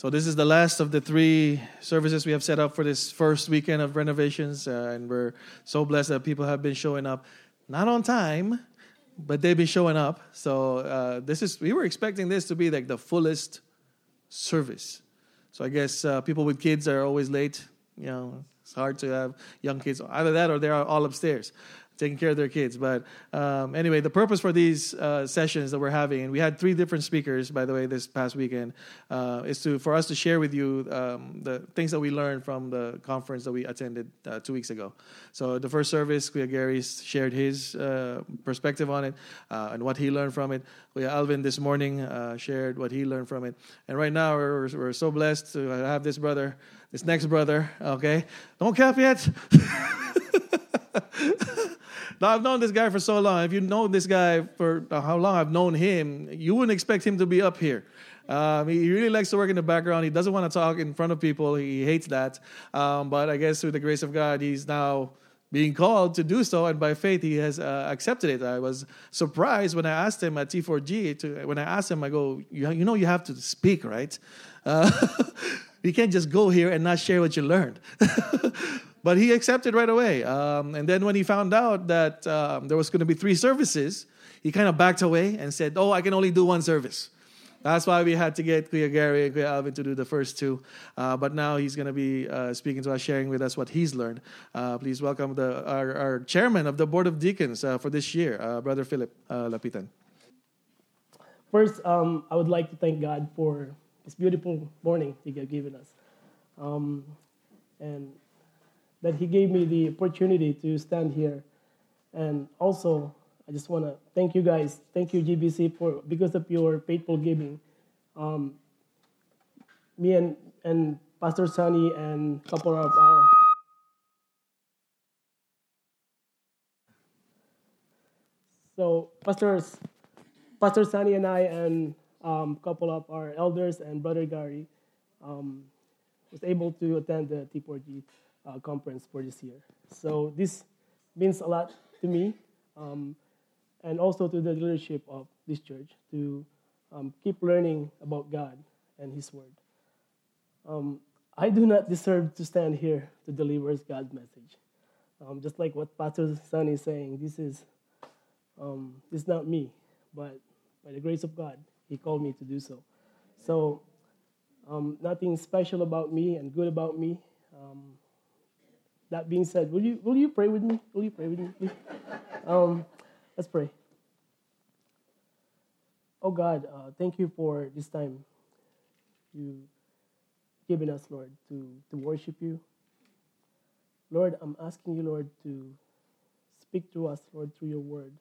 So this is the last of the 3 services we have set up for this first weekend of renovations, and we're so blessed that people have been showing up, not on time, but they've been showing up. So we were expecting this to be like the fullest service. So I guess people with kids are always late. You know, it's hard to have young kids. Either that or they're all upstairs taking care of their kids. But anyway, the purpose for these sessions that we're having, and we had 3 different speakers, by the way, this past weekend, is for us to share with you the things that we learned from the conference that we attended 2 weeks ago. So the first service, Kuya Gary shared his perspective on it and what he learned from it. Kuya Alvin this morning shared what he learned from it. And right now, we're so blessed to have this next brother, okay? Don't clap yet. Now, I've known this guy for so long. If you know this guy for how long I've known him, you wouldn't expect him to be up here. He really likes to work in the background. He doesn't want to talk in front of people. He hates that. But I guess through the grace of God, he's now being called to do so, and by faith, he has accepted it. I was surprised when I asked him at T4G, when I asked him, I go, you know you have to speak, right? You can't just go here and not share what you learned. But he accepted right away. And then when he found out that there was going to be 3 services, he kind of backed away and said, I can only do 1 service. That's why we had to get Kuya Gary and Kuya Alvin to do the first 2. But now he's going to be speaking to us, sharing with us what he's learned. Please welcome our chairman of the Board of Deacons for this year, Brother Philip Lapitan. First, I would like to thank God for this beautiful morning He has given us. And that He gave me the opportunity to stand here. And also, I just want to thank you guys. Thank you, GBC, because of your faithful giving. Me and Pastor Sunny and a couple of so Pastor Sunny and I and a couple of our elders and Brother Gary was able to attend the T4G conference for this year. So this means a lot to me. And also to the leadership of this church to keep learning about God and His Word. I do not deserve to stand here to deliver God's message. Just like what Pastor Sunny is saying, this is not me, but by the grace of God, He called me to do so. So nothing special about me and good about me. That being said, will you pray with me? Will you pray with me, please? Let's pray. Oh God, thank you for this time you've given us, Lord, to worship you. Lord, I'm asking you, Lord, to speak to us, Lord, through your word.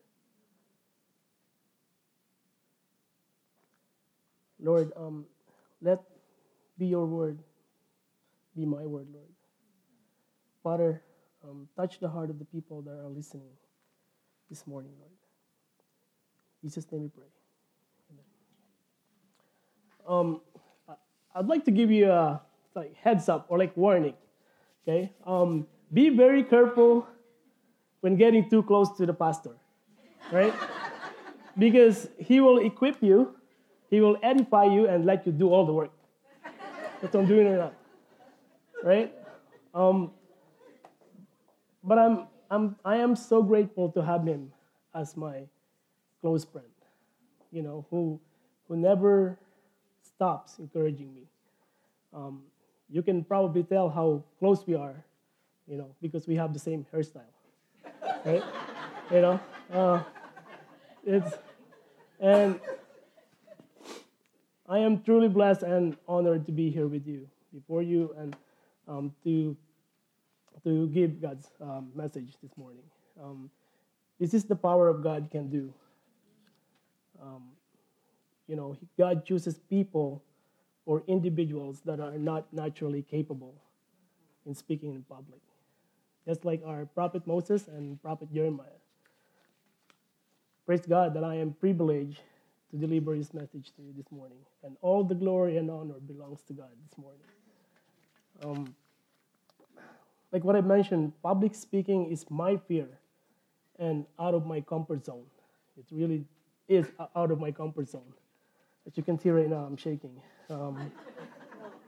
Lord, let be your word, be my word, Lord. Father, touch the heart of the people that are listening this morning, Lord. In Jesus' name we pray. Amen. I'd like to give you a heads up or warning. Okay? Be very careful when getting too close to the pastor, right? Because he will equip you, he will edify you, and let you do all the work. That's what I'm doing right now, right? But I am so grateful to have him as my close friend, who never stops encouraging me. You can probably tell how close we are, because we have the same hairstyle, right? And I am truly blessed and honored to be here with you, before you, and to give God's message this morning. This is the power of God can do. God chooses people or individuals that are not naturally capable in speaking in public. Just like our prophet Moses and prophet Jeremiah. Praise God that I am privileged to deliver his message to you this morning. And all the glory and honor belongs to God this morning. Like what I mentioned, public speaking is my fear and out of my comfort zone. It really is out of my comfort zone. As you can see right now, I'm shaking.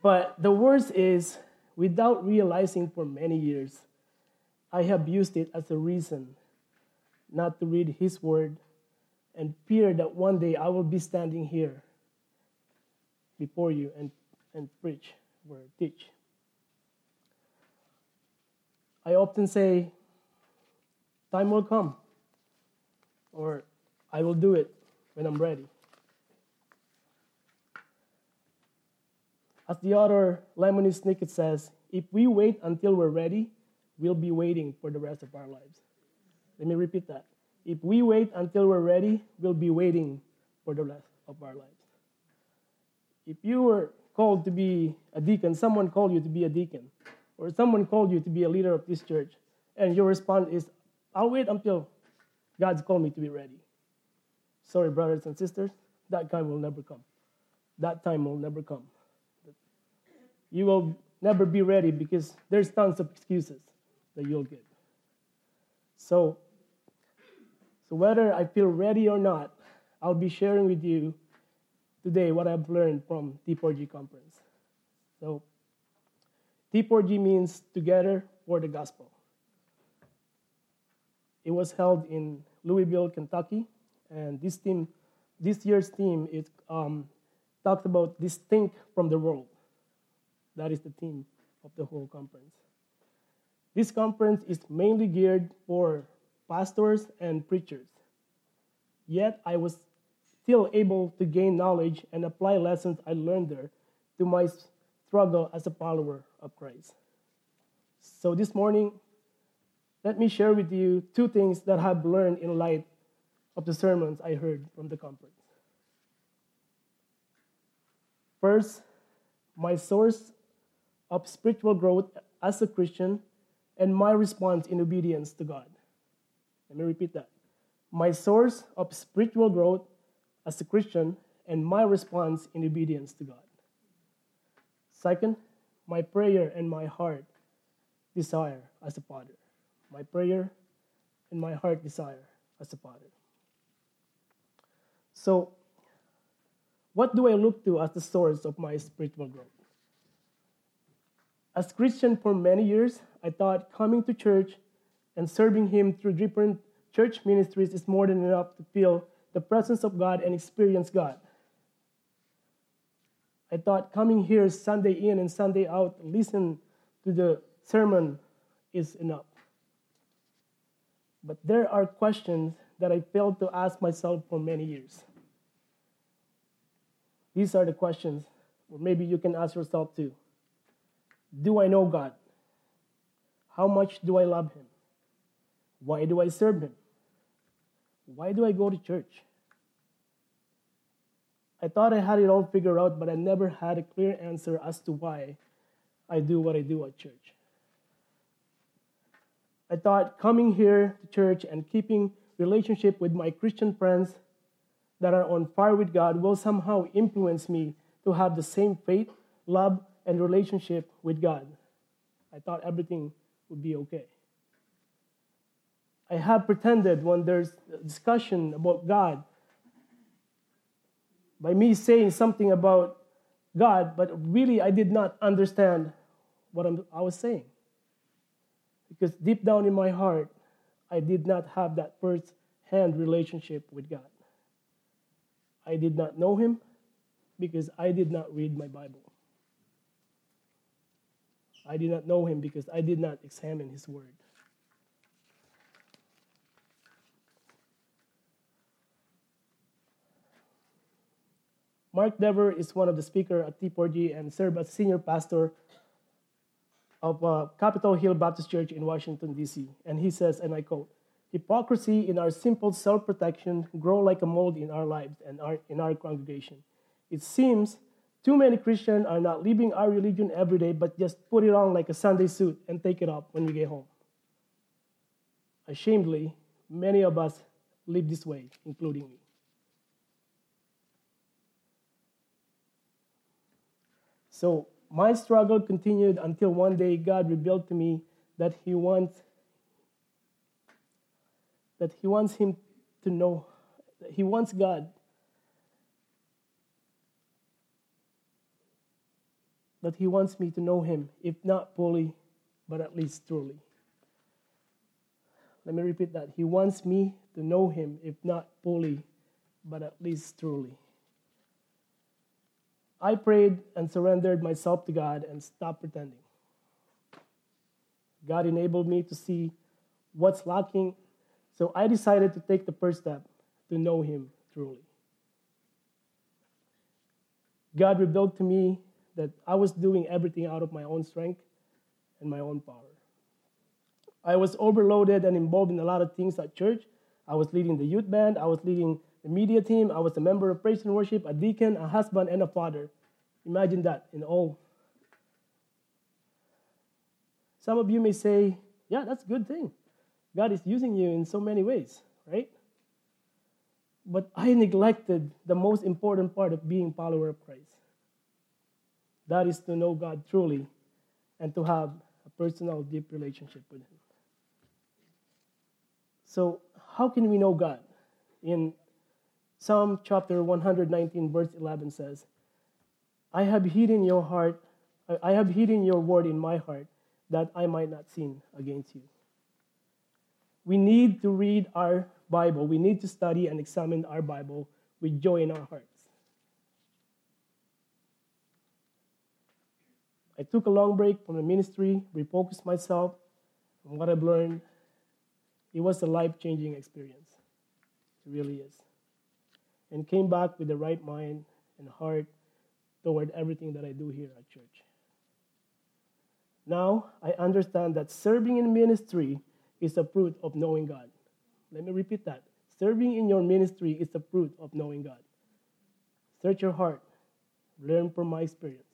But the worst is, without realizing for many years, I have used it as a reason not to read His Word and fear that one day I will be standing here before you and preach or teach. I often say, time will come, or I will do it when I'm ready. As the author Lemony Snicket says, if we wait until we're ready, we'll be waiting for the rest of our lives. Let me repeat that. If we wait until we're ready, we'll be waiting for the rest of our lives. If you were called to be a deacon, someone called you to be a deacon, or someone called you to be a leader of this church, and your response is, I'll wait until God's called me to be ready. Sorry, brothers and sisters, that time will never come. That time will never come. You will never be ready because there's tons of excuses that you'll get. So whether I feel ready or not, I'll be sharing with you today what I've learned from T4G conference. So T4G means Together for the Gospel. It was held in Louisville, Kentucky, and this year's theme is talks about distinct from the world. That is the theme of the whole conference. This conference is mainly geared for pastors and preachers. Yet I was still able to gain knowledge and apply lessons I learned there to my struggle as a follower of Christ. So this morning, let me share with you two things that I've learned in light of the sermons I heard from the conference. First, my source of spiritual growth as a Christian and my response in obedience to God. Let me repeat that. My source of spiritual growth as a Christian and my response in obedience to God. Second, my prayer and my heart desire as a father. My prayer and my heart desire as a father. So, what do I look to as the source of my spiritual growth? As a Christian for many years, I thought coming to church and serving Him through different church ministries is more than enough to feel the presence of God and experience God. I thought coming here Sunday in and Sunday out, listen to the sermon is enough. But there are questions that I failed to ask myself for many years. These are the questions, or maybe you can ask yourself too. Do I know God? How much do I love Him? Why do I serve Him? Why do I go to church? I thought I had it all figured out, but I never had a clear answer as to why I do what I do at church. I thought coming here to church and keeping relationship with my Christian friends that are on fire with God will somehow influence me to have the same faith, love, and relationship with God. I thought everything would be okay. I have pretended when there's a discussion about God by me saying something about God, but really I did not understand what I was saying. Because deep down in my heart, I did not have that first-hand relationship with God. I did not know Him because I did not read my Bible. I did not know Him because I did not examine His Word. Mark Dever is one of the speakers at T4G and served as senior pastor of Capitol Hill Baptist Church in Washington, D.C. And he says, and I quote, "Hypocrisy in our simple self-protection grow like a mold in our lives and in our congregation. It seems too many Christians are not living our religion every day, but just put it on like a Sunday suit and take it off when we get home. Ashamedly, many of us live this way, including me." So my struggle continued until one day God revealed to me that He wants Him to know, that He wants God that he wants me to know him, if not fully, but at least truly. Let me repeat that. He wants me to know him, if not fully, but at least truly. I prayed and surrendered myself to God and stopped pretending. God enabled me to see what's lacking, so I decided to take the first step to know him truly. God revealed to me that I was doing everything out of my own strength and my own power. I was overloaded and involved in a lot of things at church. I was leading the youth band. I was leading the media team. I was a member of praise and worship, a deacon, a husband, and a father. Imagine that in all. Some of you may say, yeah, that's a good thing. God is using you in so many ways, right? But I neglected the most important part of being a follower of Christ. That is to know God truly and to have a personal, deep relationship with him. So how can we know God? In Psalm chapter 119, verse 11 says, I have hidden your word in my heart that I might not sin against you. We need to read our Bible. We need to study and examine our Bible with joy in our hearts. I took a long break from the ministry, refocused myself on what I've learned. It was a life-changing experience. It really is. And came back with the right mind and heart toward everything that I do here at church. Now, I understand that serving in ministry is a fruit of knowing God. Let me repeat that. Serving in your ministry is the fruit of knowing God. Search your heart. Learn from my experience.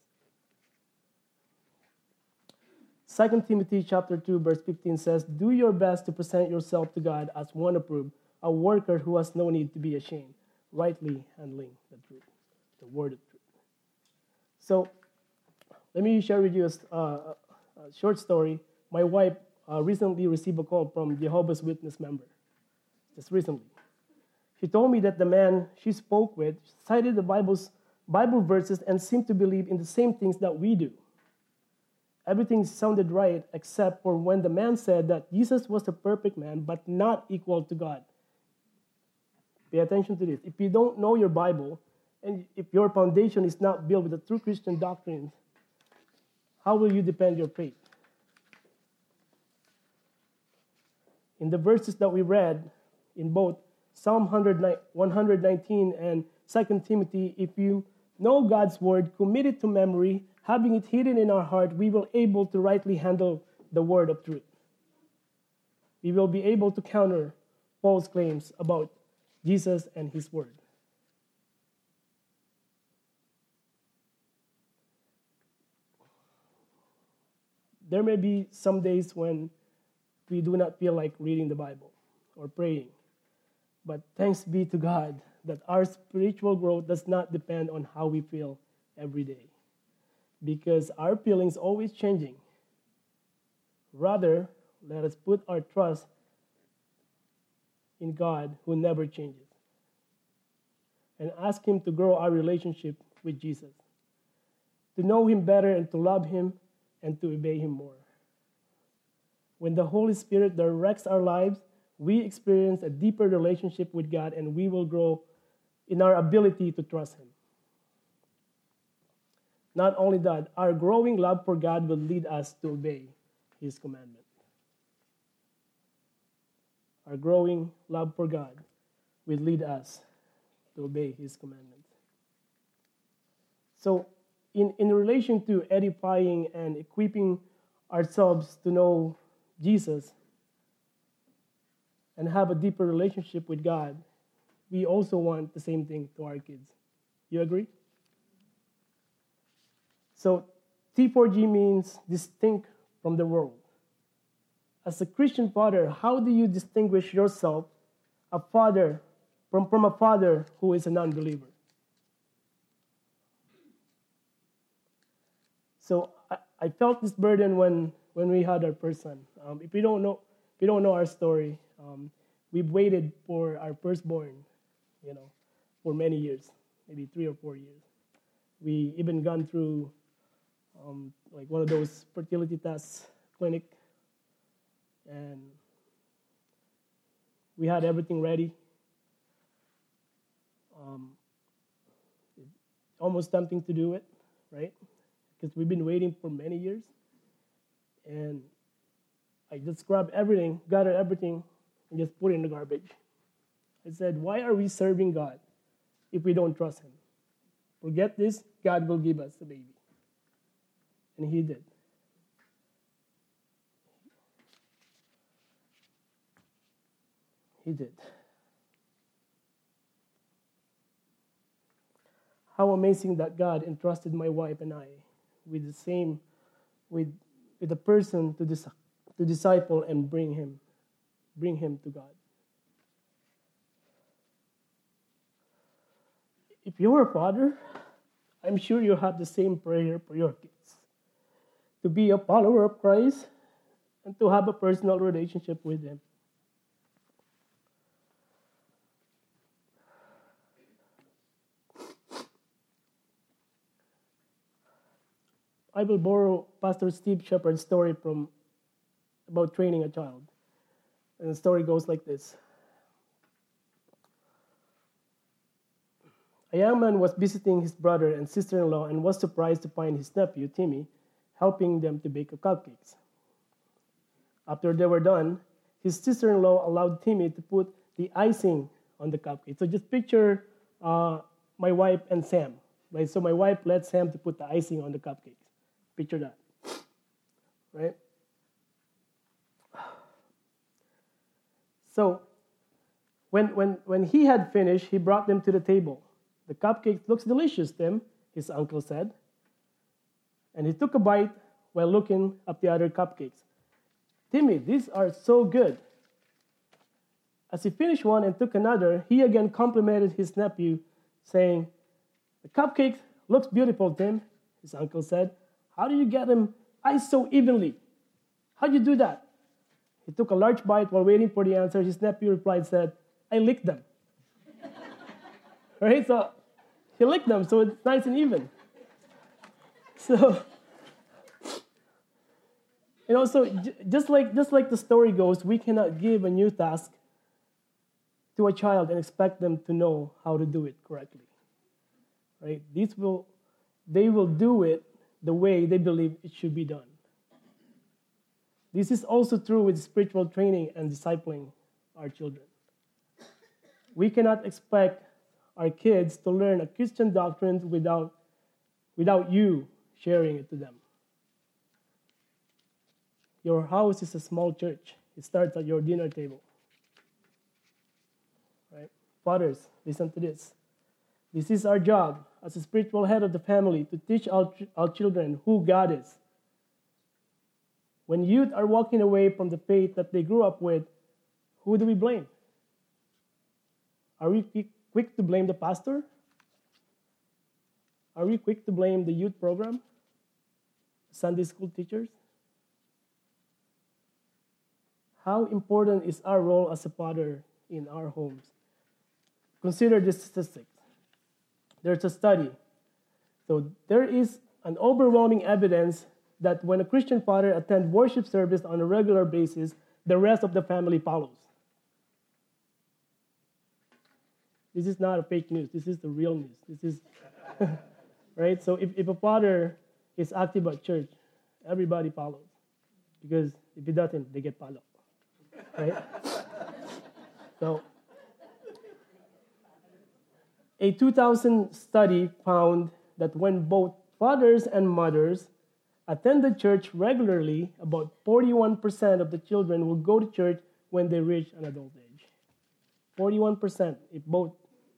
2 Timothy chapter 2, verse 15 says, do your best to present yourself to God as one approved, a worker who has no need to be ashamed, rightly handling the truth, the word of truth. So, let me share with you a short story. My wife recently received a call from Jehovah's Witness member, just recently. She told me that the man she spoke with cited the Bible verses and seemed to believe in the same things that we do. Everything sounded right except for when the man said that Jesus was a perfect man but not equal to God. Pay attention to this. If you don't know your Bible, and if your foundation is not built with the true Christian doctrines, how will you defend your faith? In the verses that we read in both Psalm 119 and 2 Timothy, if you know God's word, commit it to memory, having it hidden in our heart, we will be able to rightly handle the word of truth. We will be able to counter false claims about Jesus and his word. There may be some days when we do not feel like reading the Bible or praying. But thanks be to God that our spiritual growth does not depend on how we feel every day, because our feelings are always changing. Rather, let us put our trust in God who never changes and ask him to grow our relationship with Jesus, to know him better and to love him and to obey him more. When the Holy Spirit directs our lives, we experience a deeper relationship with God and we will grow in our ability to trust him. Not only that, our growing love for God will lead us to obey his commandment. Our growing love for God will lead us to obey his commandment. So, in relation to edifying and equipping ourselves to know Jesus and have a deeper relationship with God, we also want the same thing to our kids. You agree? So T4G means distinct from the world. As a Christian father, how do you distinguish yourself a father from a father who is a non-believer? So I felt this burden when we had our first son. If you don't know our story, we've waited for our firstborn, for many years, maybe 3 or 4 years. We even gone through like one of those fertility test clinic, and we had everything ready. Almost tempting to do it, right? Because we've been waiting for many years. And I just grabbed everything, gathered everything, and just put it in the garbage. I said, why are we serving God if we don't trust him? Forget this, God will give us the baby. And he did. He did. How amazing that God entrusted my wife and I with the person to disciple and bring him to God. If you're a father, I'm sure you have the same prayer for your kids. To be a follower of Christ and to have a personal relationship with him. I will borrow Pastor Steve Shepard's story about training a child. And the story goes like this. A young man was visiting his brother and sister-in-law and was surprised to find his nephew, Timmy, helping them to bake cupcakes. After they were done, his sister-in-law allowed Timmy to put the icing on the cupcake. So just picture my wife and Sam. Right? So my wife led Sam to put the icing on the cupcakes. Picture that, right? So when he had finished, he brought them to the table. The cupcake looks delicious, Tim, his uncle said. And he took a bite while looking at the other cupcakes. Timmy, these are so good. As he finished one and took another, he again complimented his nephew, saying, the cupcake looks beautiful, Tim, his uncle said. How do you get them iced so evenly? How do you do that? He took a large bite while waiting for the answer. His nephew replied, said, I licked them. Right? So he licked them, so it's nice and even. So, just like the story goes, we cannot give a new task to a child and expect them to know how to do it correctly. Right? They will do it the way they believe it should be done. This is also true with spiritual training and discipling our children. We cannot expect our kids to learn a Christian doctrine without you sharing it to them. Your house is a small church. It starts at your dinner table. Right? Fathers, listen to this. This is our job as a spiritual head of the family to teach our children who God is. When youth are walking away from the faith that they grew up with, who do we blame? Are we quick to blame the pastor? Are we quick to blame the youth program? Sunday school teachers? How important is our role as a father in our homes? Consider this statistic. There's a study. So there is an overwhelming evidence that when a Christian father attends worship service on a regular basis, the rest of the family follows. This is not a fake news. This is the real news. This is, right? So if a father is active at church, everybody follows. Because if he doesn't, they get followed. Right? So a 2000 study found that when both fathers and mothers attended church regularly, about 41% of the children will go to church when they reach an adult age. 41% if both,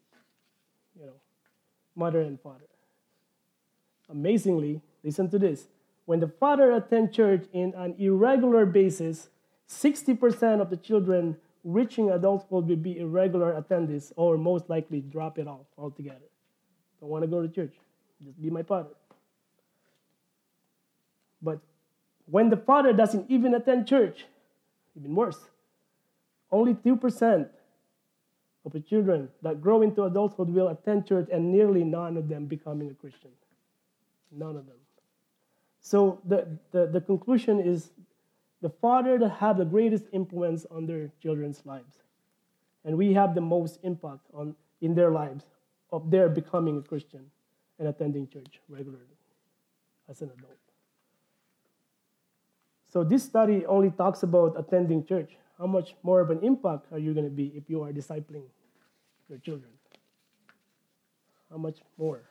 mother and father. Amazingly, listen to this. When the father attends church in an irregular basis, 60% of the children reaching adulthood will be irregular attendees or most likely drop it off altogether. Don't want to go to church. Just be my father. But when the father doesn't even attend church, even worse, only 2% of the children that grow into adulthood will attend church and nearly none of them becoming a Christian. None of them. So the conclusion is the father that have the greatest influence on their children's lives. And we have the most impact in their lives of their becoming a Christian and attending church regularly as an adult. So this study only talks about attending church. How much more of an impact are you going to be if you are discipling your children? How much more?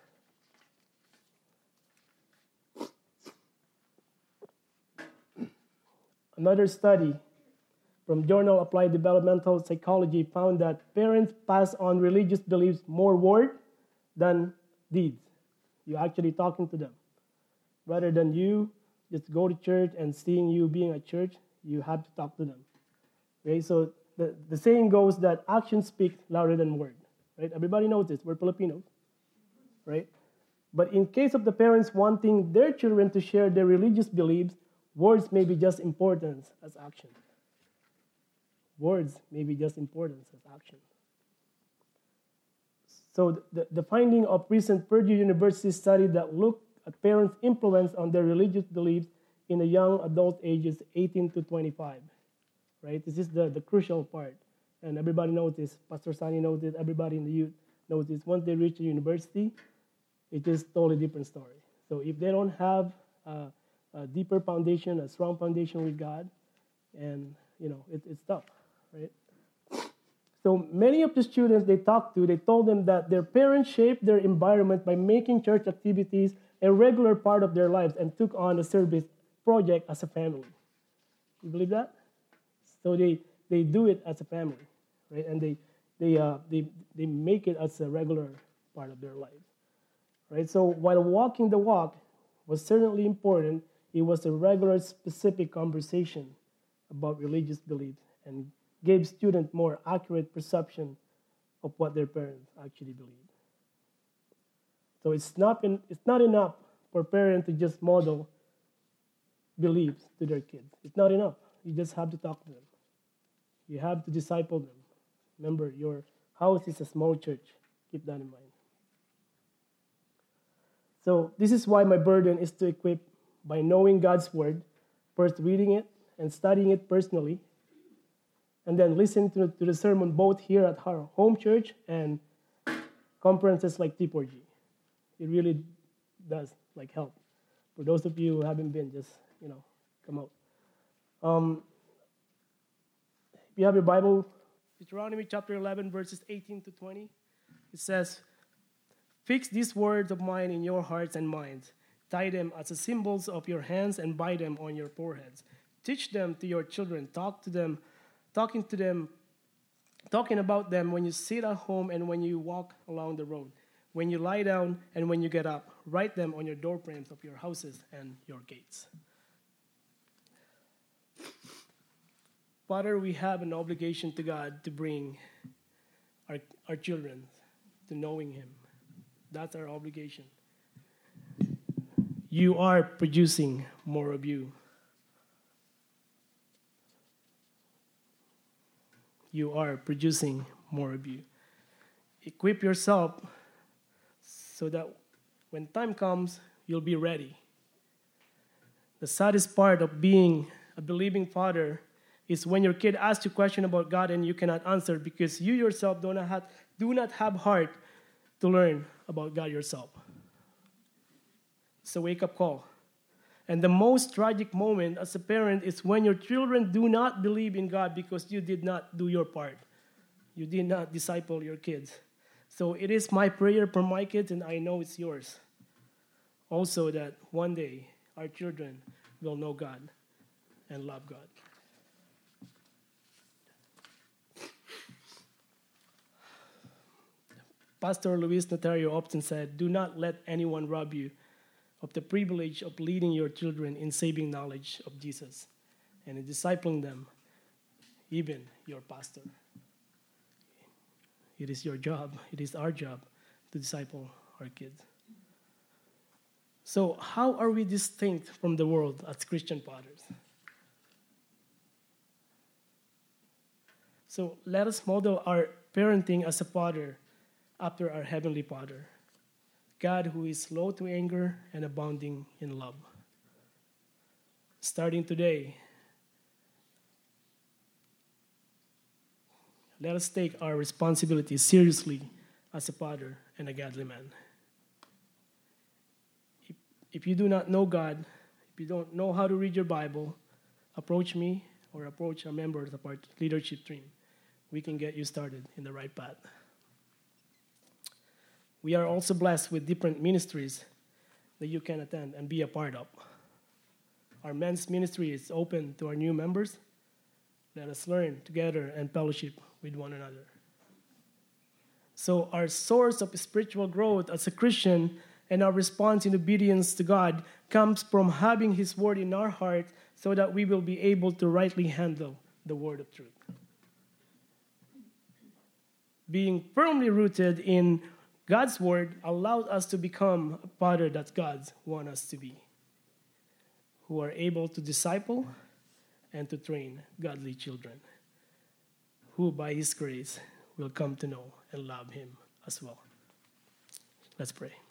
Another study from Journal Applied Developmental Psychology found that parents pass on religious beliefs more word than deeds. You're actually talking to them. Rather than you just go to church and seeing you being at church, you have to talk to them. Okay, so the saying goes that actions speak louder than word. Right? Everybody knows this. We're Filipinos. Right? But in case of the parents wanting their children to share their religious beliefs, words may be just important as action. Words may be just important as action. So the finding of recent Purdue University study that looked at parents' influence on their religious beliefs in the young adult ages 18 to 25. Right? This is the crucial part. And everybody knows this. Pastor Sani knows it. Everybody in the youth knows this. Once they reach the university, it is a totally different story. So if they don't have a deeper foundation, a strong foundation with God, and it's tough, right? So many of the students they talked to, they told them that their parents shaped their environment by making church activities a regular part of their lives and took on the service project as a family. You believe that? So they do it as a family, right? And they make it as a regular part of their lives, right? So while walking the walk was certainly important, it was a regular, specific conversation about religious beliefs and gave students more accurate perception of what their parents actually believe. So it's not enough for parents to just model beliefs to their kids. It's not enough. You just have to talk to them. You have to disciple them. Remember, your house is a small church. Keep that in mind. So this is why my burden is to equip by knowing God's word, first reading it and studying it personally, and then listen to the sermon both here at our home church and conferences like T4G. It really does help. For those of you who haven't been, just come out. If you have your Bible, Deuteronomy chapter 11, verses 18 to 20, it says, "Fix these words of mine in your hearts and minds. Tie them as the symbols of your hands and bind them on your foreheads. Teach them to your children. Talking about them when you sit at home and when you walk along the road, when you lie down and when you get up. Write them on your doorframes of your houses and your gates." Father, we have an obligation to God to bring our children to knowing Him. That's our obligation. You are producing more of you. You are producing more of you. Equip yourself so that when time comes, you'll be ready. The saddest part of being a believing father is when your kid asks you a question about God and you cannot answer because you yourself do not have heart to learn about God yourself. It's a wake-up call. And the most tragic moment as a parent is when your children do not believe in God because you did not do your part. You did not disciple your kids. So it is my prayer for my kids, and I know it's yours. Also that one day our children will know God and love God. Pastor Luis Notario often said, "Do not let anyone rob you of the privilege of leading your children in saving knowledge of Jesus and in discipling them, even your pastor." It is your job, it is our job to disciple our kids. So how are we distinct from the world as Christian fathers? So let us model our parenting as a father after our Heavenly Father, God who is slow to anger and abounding in love. starting today, let us take our responsibility seriously as a father and a godly man. If you do not know God, if you don't know how to read your Bible, approach me or approach a member of our leadership team. We can get you started in the right path. We are also blessed with different ministries that you can attend and be a part of. Our men's ministry is open to our new members. Let us learn together and fellowship with one another. So our source of spiritual growth as a Christian and our response in obedience to God comes from having His word in our heart so that we will be able to rightly handle the word of truth. Being firmly rooted in God's word allowed us to become a father that God wants us to be, who are able to disciple and to train godly children, who by His grace will come to know and love Him as well. Let's pray.